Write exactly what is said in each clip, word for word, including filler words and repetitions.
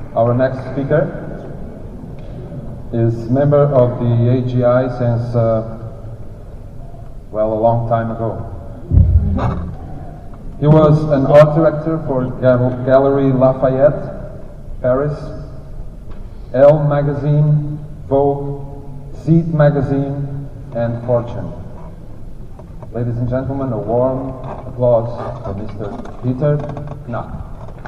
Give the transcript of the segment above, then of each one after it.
Our next speaker is member of the A G I since, uh, well, a long time ago. He was an art director for Gal- Gallery Lafayette, Paris, Elle magazine, Vogue, Seed magazine, and Fortune. Ladies and gentlemen, a warm applause for Mister Peter Knapp.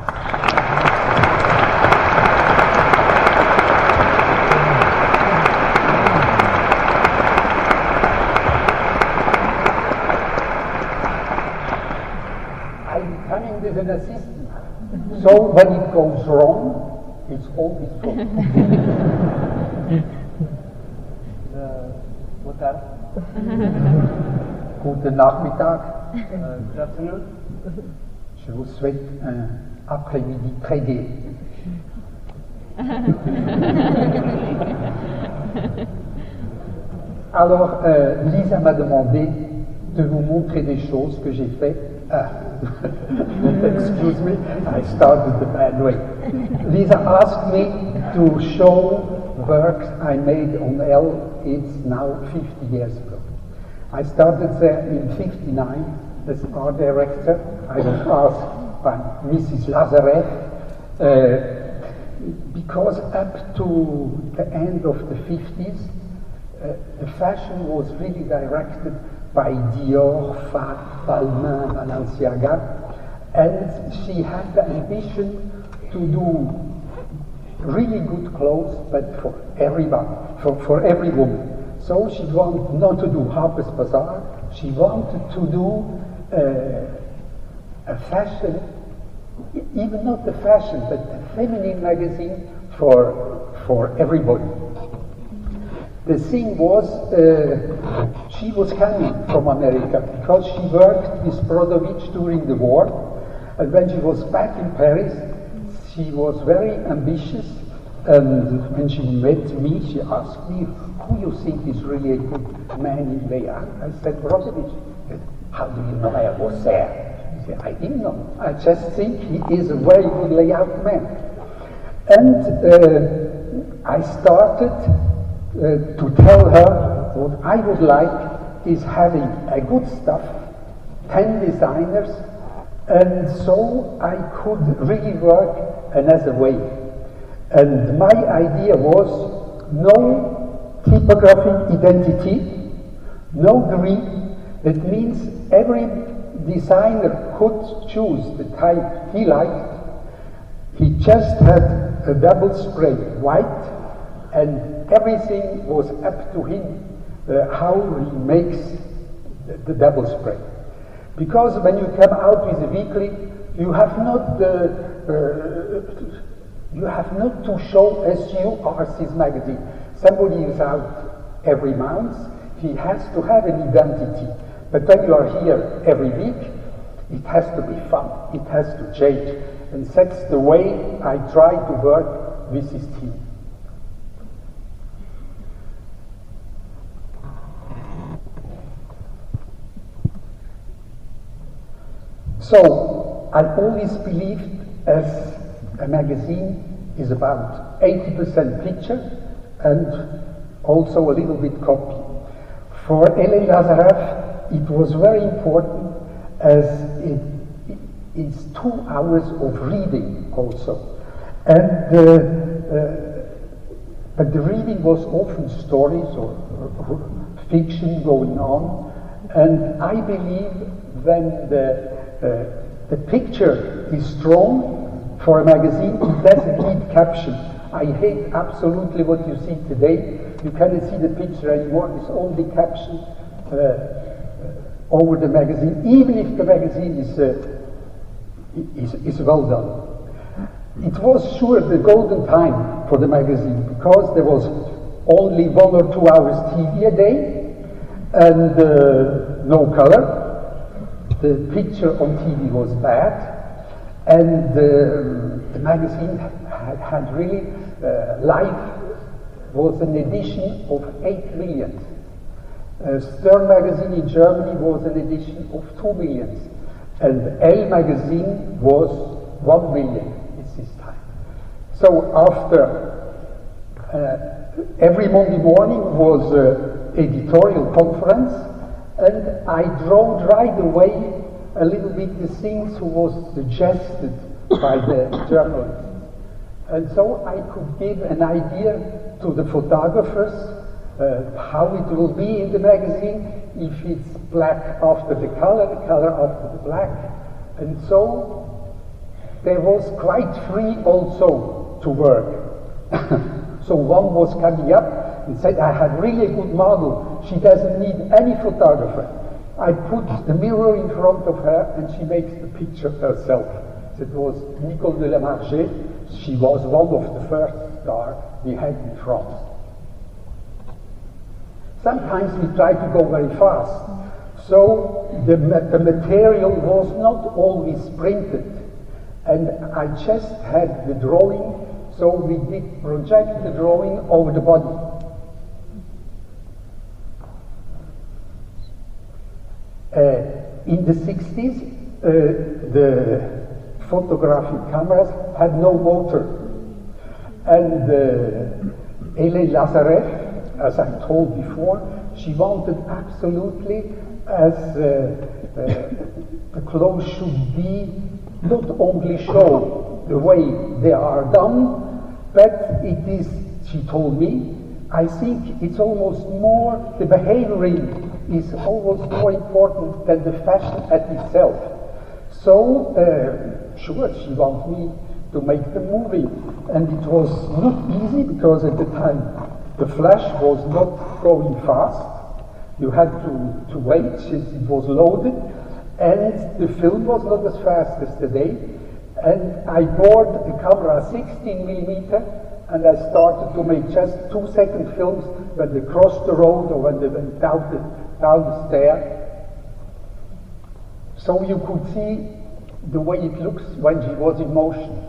I'm coming with an assistant, so when it goes wrong, it's always wrong. uh, what that? Guten Nachmittag. Uh, good afternoon. Je vous souhaite un après-midi très gai. Alors, euh, Lisa m'a demandé de vous montrer des choses que j'ai faites. Ah. Excuse me, I started the bad way. Lisa asked me to show works I made on Elle. It's now fifty years ago. I started there in fifty-nine as art director. I was asked by Missus Lazarev uh, because up to the end of the fifties, uh, the fashion was really directed by Dior, Fat, Balmain, Balenciaga, and she had the ambition to do really good clothes, but for everybody, for, for every woman. So she wanted not to do Harper's Bazaar, she wanted to do uh, a fashion, even not the fashion, but a feminine magazine for, for everybody. The thing was, uh, she was coming from America because she worked with Brodovitch during the war, and when she was back in Paris, she was very ambitious, and when she met me, she asked me, who you think is really a good man in layout? I said, Brodovitch. How do you know I was there? He said, I didn't know. I just think he is a very good layout man. And uh, I started Uh, to tell her what I would like is having a good stuff, ten designers, and so I could really work another way. And my idea was no typographic identity, no green. That means every designer could choose the type he liked. He just had a double spray white, and everything was up to him, uh, how he makes the, the double spray. Because when you come out with a weekly, you have not uh, uh, you have not to show as you are this magazine. Somebody is out every month, he has to have an identity. But when you are here every week, it has to be fun, it has to change. And that's the way I try to work with this team. So, I always believed as a magazine is about eighty percent picture and also a little bit copy. For Elle Lazarev, it was very important as it, it is two hours of reading also. And uh, uh, but the reading was often stories or, or fiction going on, and I believe when the Uh, the picture is strong for a magazine, it doesn't need caption. I hate absolutely what you see today. You cannot see the picture anymore, it's only caption uh, uh, over the magazine, even if the magazine is, uh, is, is well done. It was sure the golden time for the magazine because there was only one or two hours T V a day and uh, no color. The picture on T V was bad, and uh, the magazine had, had really, uh, Life was an edition of eight million. Uh, Stern magazine in Germany was an edition of two million, and Elle magazine was one million at this time. So after uh, every Monday morning was uh, editorial conference, and I drove right away a little bit the things who was suggested by the journalists. And so I could give an idea to the photographers uh, how it will be in the magazine, if it's black after the color, the color after the black. And so there was quite free also to work. So one was coming up and said, I had really a good model. She doesn't need any photographer. I put the mirror in front of her and she makes the picture herself. It was Nicole de la Marge. She was one of the first stars we had in France. Sometimes we try to go very fast. So the, the material was not always printed. And I just had the drawing, so we did project the drawing over the body. Uh, in the sixties, uh, the photographic cameras had no motor. And uh, Hélène Lazareff, as I told before, she wanted absolutely as uh, uh, the clothes should be not only show the way they are done, but it is, she told me, I think it's almost more, the behavioring is almost more important than the fashion at itself. So, uh, sure, she wanted me to make the movie, and it was not easy because at the time the flash was not going fast. You had to, to wait, it was loaded, and the film was not as fast as today. And I bought a camera sixteen millimeter, and I started to make just two second films when they crossed the road or when they went down the, down the stair. So you could see the way it looks when she was in motion.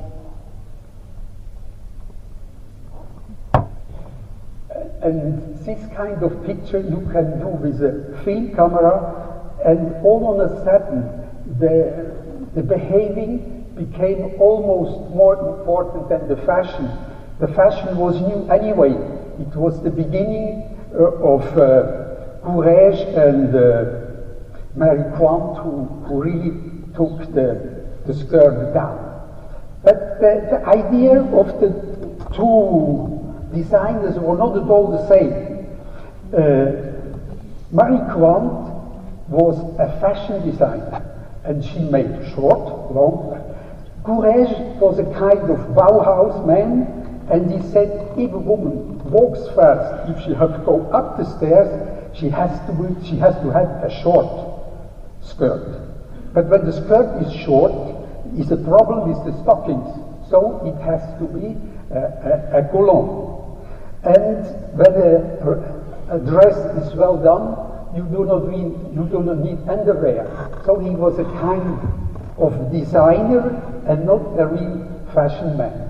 And this kind of picture you can do with a film camera, and all on a sudden the, the behaving became almost more important than the fashion. The fashion was new anyway. It was the beginning uh, of uh, Courrèges and uh, Marie Quant who, who really took the, the skirt down. But the, the idea of the two designers were not at all the same. Uh, Marie Quant was a fashion designer, and she made short, long. Courrèges was a kind of Bauhaus man, and he said, if a woman walks fast, if she has to go up the stairs, she has to, she has to have a short skirt. But when the skirt is short, is the problem is the stockings, so it has to be a, a, a collant. And when a, a dress is well done, you do not need, you do not need underwear. So he was a kind of designer and not a real fashion man.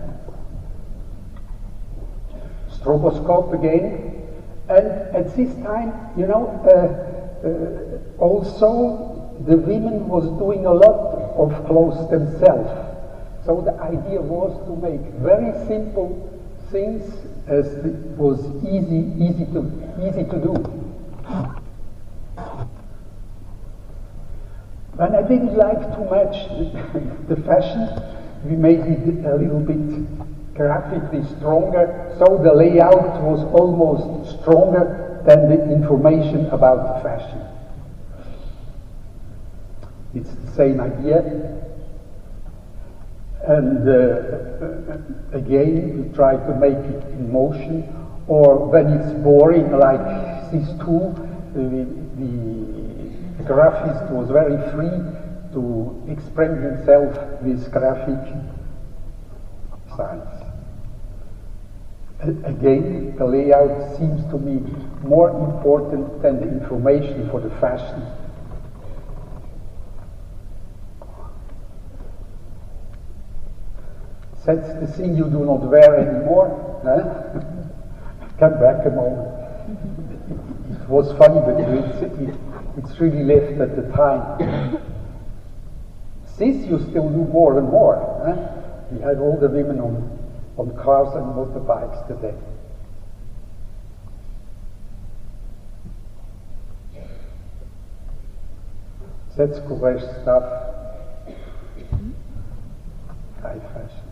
Stroboscope again, and at this time, you know, uh, uh, also the women was doing a lot of clothes themselves. So the idea was to make very simple things as it was easy, easy to, easy to do. When I didn't like too much the, the fashion, we made it a little bit graphically stronger, so the layout was almost stronger than the information about the fashion. It's the same idea. And uh, again, we try to make it in motion, or when it's boring, like these two, the, the, the graphist was very free to express himself with graphic signs. Again, the layout seems to me more important than the information for the fashion. That's the thing you do not wear anymore. Huh? Come back a moment. It, it was funny, but it's, it, it's really left at the time. This you still do more and more. Huh? We had all the women on on cars and motorbikes today. That's courage stuff. High fashion.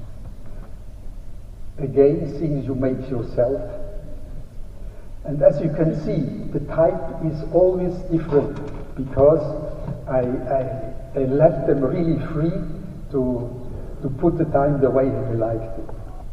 Again, things you make yourself. And as you can see, the type is always different because I, I, I left them really free to, to put the time the way they liked it.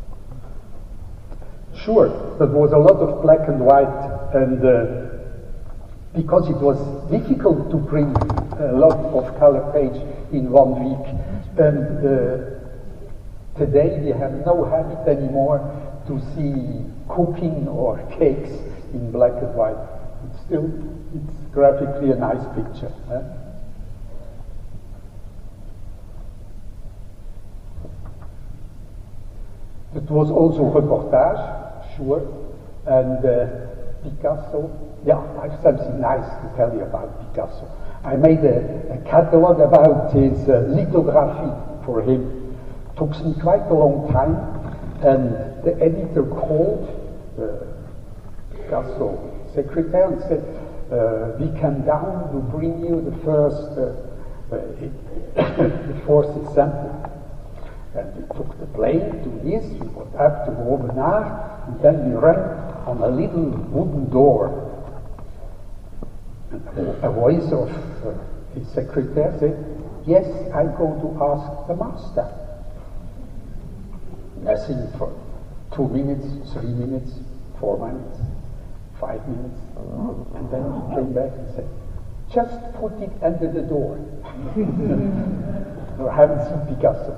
Sure, there was a lot of black and white, and uh, because it was difficult to print a lot of color page in one week, and uh, today we have no habit anymore to see cooking or cakes in black and white. It's still, it's graphically a nice picture. Huh? It was also reportage, sure, and uh, Picasso. Yeah, I have something nice to tell you about Picasso. I made a, a catalog about his uh, lithography for him. Took me quite a long time, and the editor called the Picasso secretary and said, uh, we came down to bring you the first, uh, uh, the fourth example. And we took the plane to this, we went up to Aubenas, and then we ran on a little wooden door. And a voice of uh, his secretary said, yes, I go to ask the master. Nothing for two minutes, three minutes, four minutes, five minutes. And then he came back and said, just put it under the door. I haven't seen Picasso.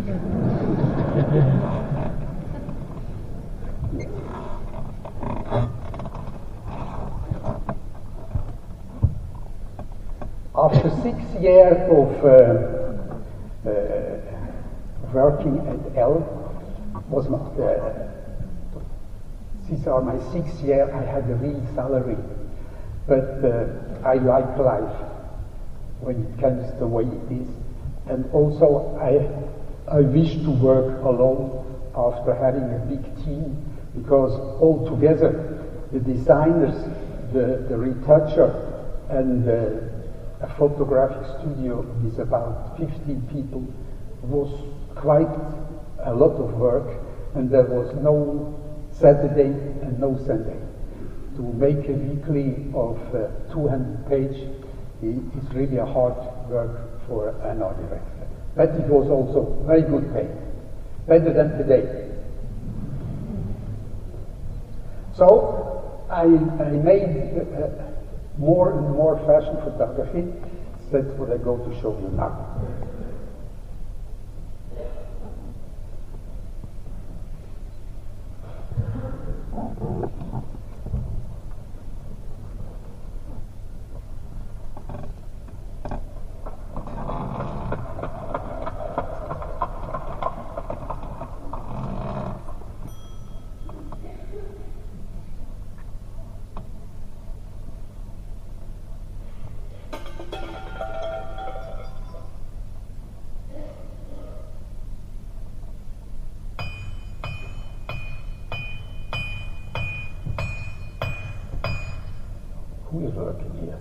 After six years of uh, uh, working at L, was not, uh, these are my six years, I had a real salary. But uh, I like life when it comes the way it is. And also I, I wish to work alone after having a big team, because all together, the designers, the, the retoucher, and uh, a photographic studio is about fifteen people, was quite a lot of work, and there was no Saturday and no Sunday. To make a weekly of uh, two hundred pages is really a hard work for an art director. But it was also very good pay, better than today. So I, I made uh, more and more fashion photography. That's what I go to show you now. Who is working here?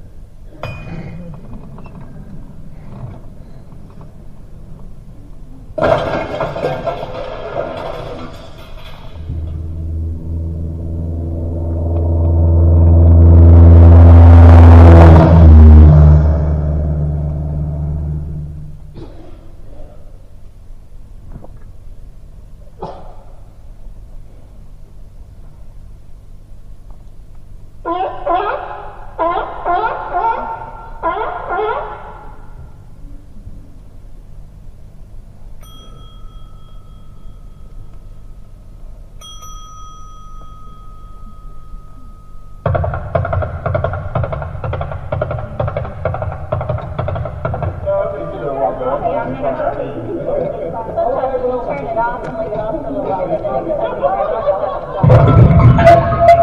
Turn it off and leave it off for a little while, and then every time you turn it off, you'll have to stop.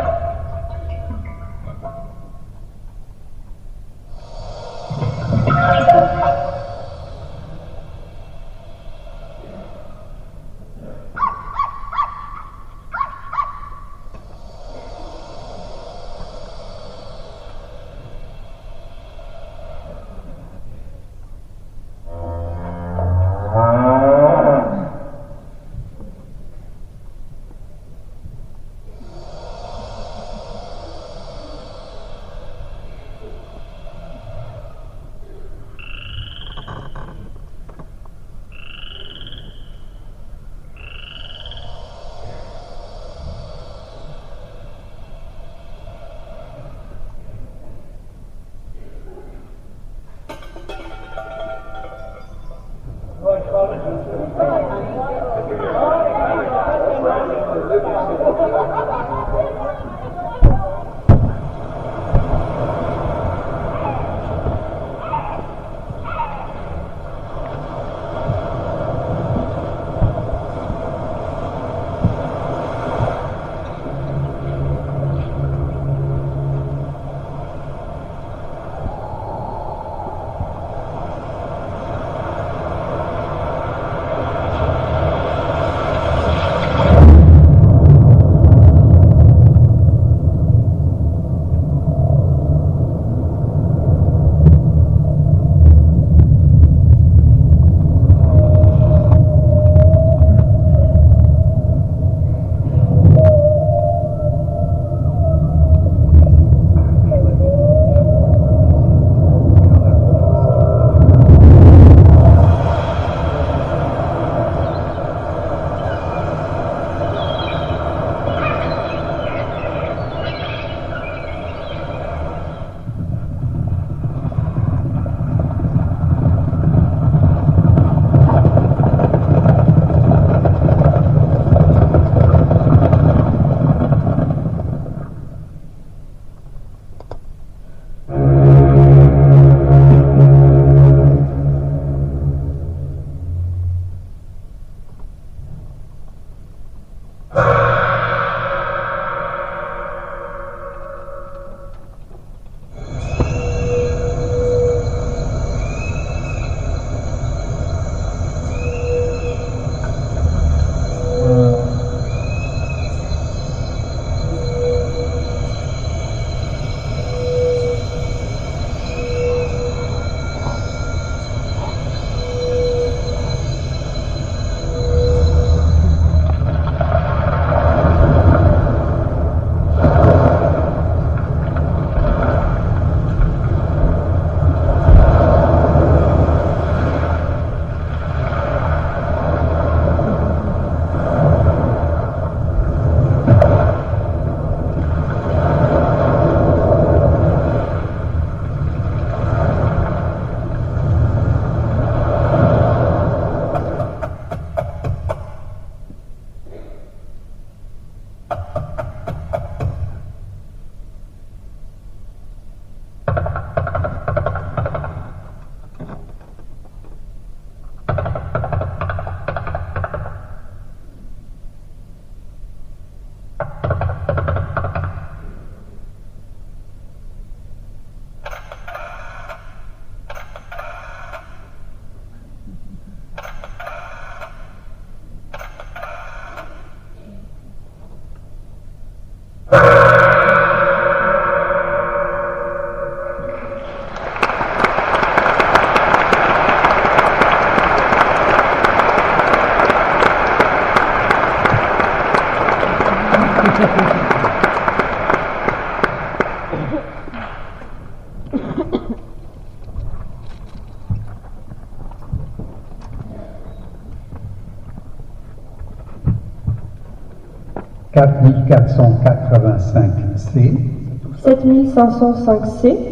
quatre mille quatre cent quatre-vingt-cinq C, sept mille cinq cent cinq C,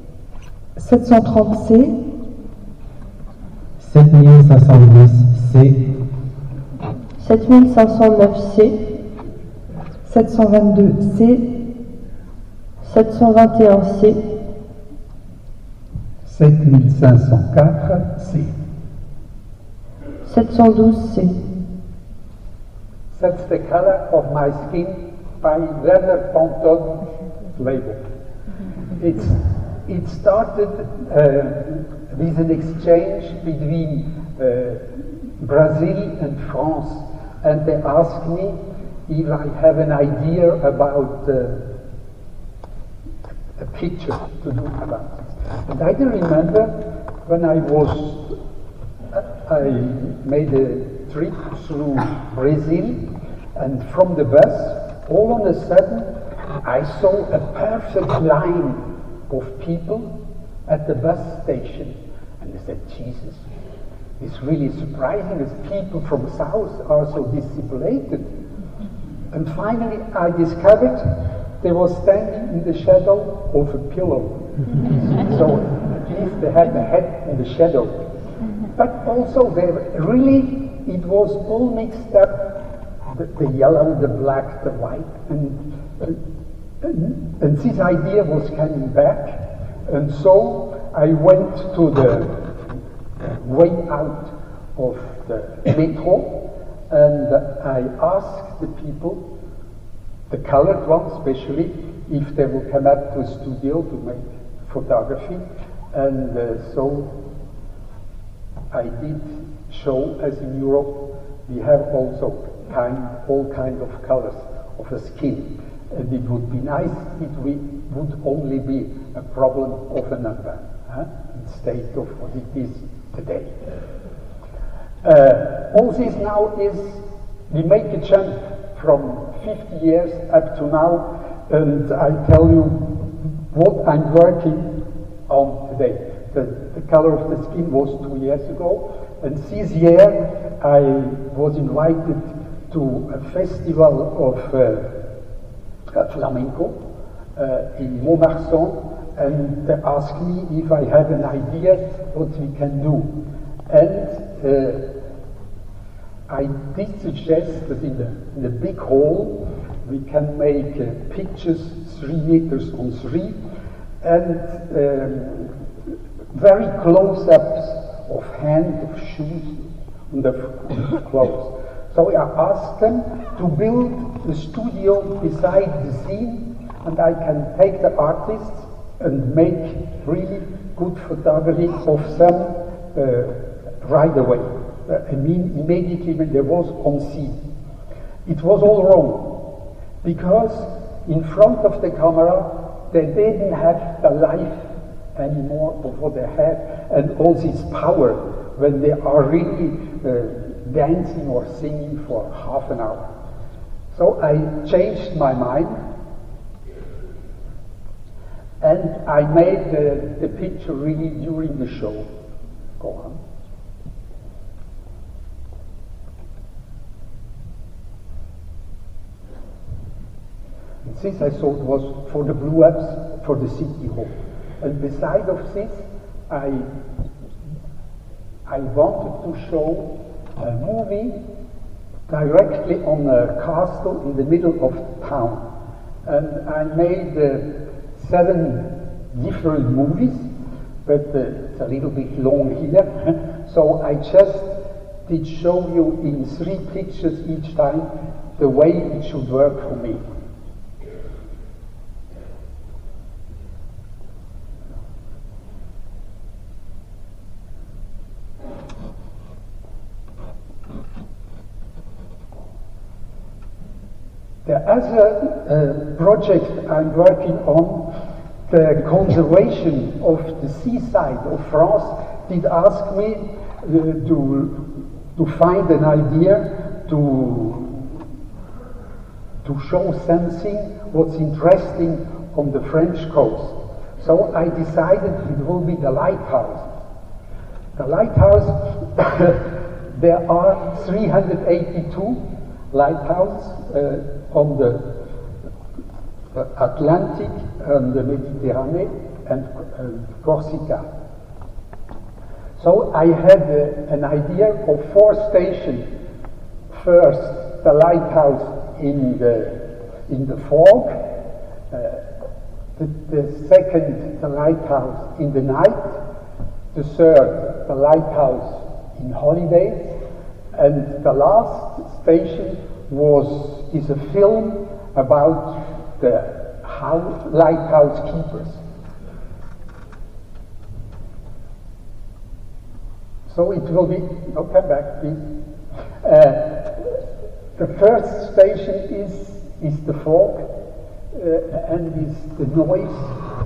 sept cent trente C, sept mille cinq cent dix C, sept mille cinq cent neuf C, sept cent vingt-deux C, sept cent vingt et un C, sept mille cinq cent quatre C. sept cent douze C. That's the color of my skin by Werner Ponton label. It's, it started uh, with an exchange between uh, Brazil and France, and they asked me if I have an idea about uh, a picture to do about it. And I do remember when I was, I made a trip through Brazil, and from the bus, all on a sudden, I saw a perfect line of people at the bus station. And I said, Jesus, it's really surprising as people from south are so disciplined. And finally, I discovered they were standing in the shadow of a pillow. So at least they had the head in the shadow. But also, they really, it was all mixed up the, the yellow, the black, the white, and, and, and this idea was coming back, and so I went to the way out of the metro, and I asked the people, the colored ones especially, if they would come up to a studio to make photography, and uh, so I did show, as in Europe, we have also kind, all kinds of colors of the skin, and it would be nice if we would only be a problem of a number, huh? instead of what it is today. Uh, all this now is, we make a jump from fifty years up to now, and I tell you what I'm working on today. The, the color of the skin was two years ago, and this year I was invited to a festival of uh, flamenco uh, in Montmarsan, and they asked me if I had an idea what we can do. And uh, I did suggest that in the, in the big hall we can make uh, pictures three meters on three, and um, very close-ups of hand, of shoes, and of clothes. So I asked them to build the studio beside the scene, and I can take the artists and make really good photography of them uh, right away. Uh, I mean, immediately when they was on scene. It was all wrong, because in front of the camera they didn't have the life anymore of what they had, and all this power when they are really uh, dancing or singing for half an hour. So I changed my mind, and I made the, the picture really during the show. Go on. And this I thought was for the Blue Ups, for the City Hall. And beside of this, I, I wanted to show a movie directly on a castle in the middle of town. And I made uh, seven different movies, but uh, it's a little bit long here. So I just did show you in three pictures each time the way it should work for me. The other uh, project I'm working on, the conservation of the seaside of France, did ask me uh, to, to find an idea to, to show something what's interesting on the French coast. So I decided it will be the lighthouse. The lighthouse, there are three hundred eighty-two lighthouses uh, on the Atlantic and the Mediterranean and uh, Corsica. So I had uh, an idea of four stations. First, the lighthouse in the in the fog. Uh, the, the second, the lighthouse in the night. The third, the lighthouse in holidays. And the last station was is a film about the house, lighthouse keepers. So it will be, no, come back please. Uh, the first station is, is the fog, uh, and is the noise.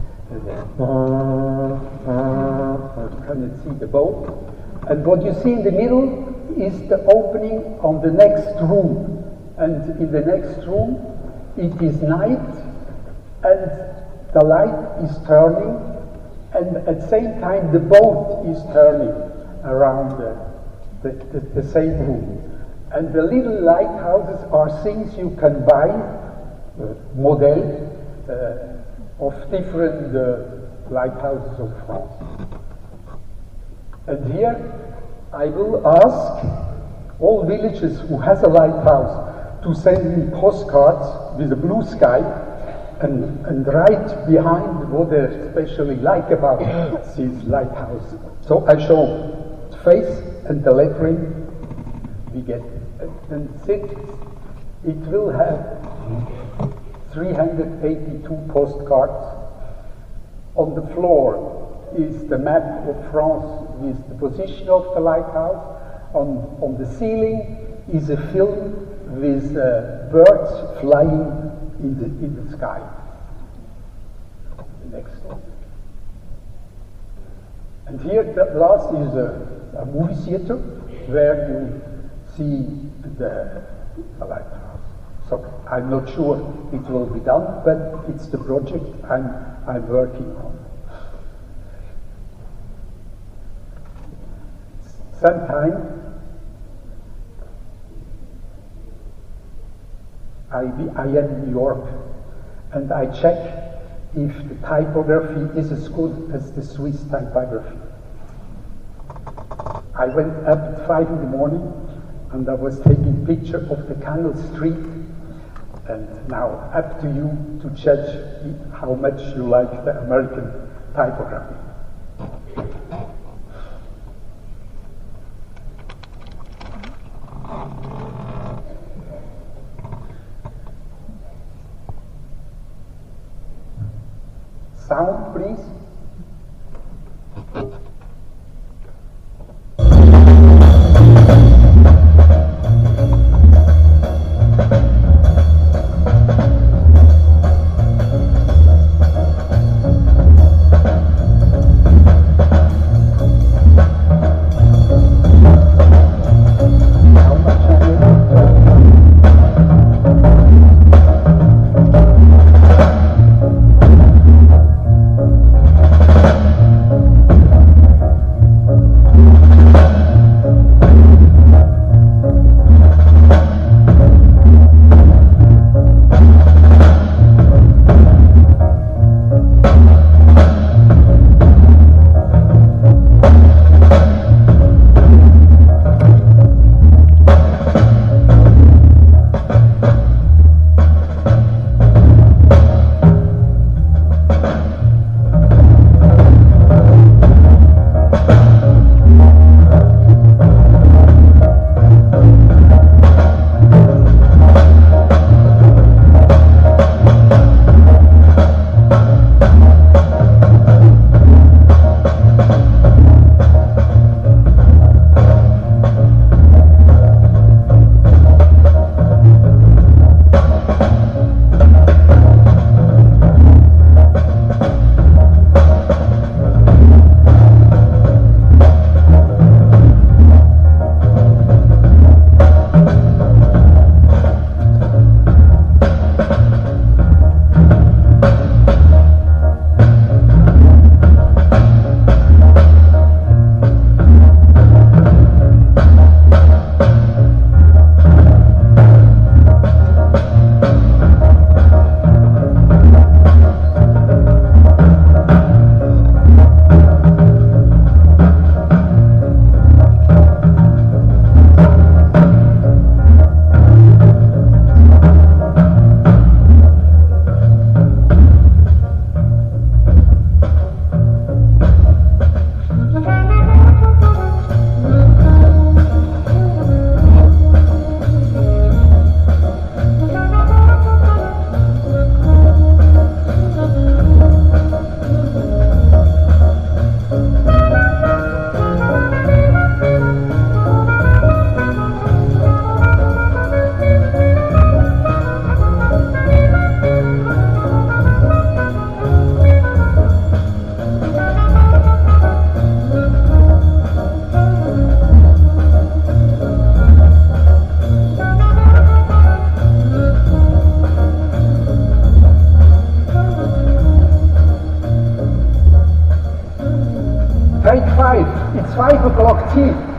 You cannot see the boat. And what you see in the middle is the opening on the next room. And in the next room, it is night, and the light is turning, and at the same time the boat is turning around the, the, the, the same room. And the little lighthouses are things you can buy, uh, model, uh, of different uh, lighthouses of France. And here I will ask all villages who has a lighthouse to send me postcards with a blue sky, and, and right behind what they especially like about this lighthouse. So I show the face and the lettering. We get, and six, it will have three hundred eighty-two postcards. On the floor is the map of France with the position of the lighthouse. On, on the ceiling is a film with uh, birds flying in the, in the sky. The next one. And here, the last is a, a movie theater where you see the, the lighthouse. So I'm not sure it will be done, but it's the project I'm, I'm working on. Sometime I, be, I am in New York, and I check if the typography is as good as the Swiss typography. I went up at five in the morning, and I was taking picture of the Canal Street, and now up to you to judge how much you like the American typography. Sound, please. Take five. It's five o'clock tea.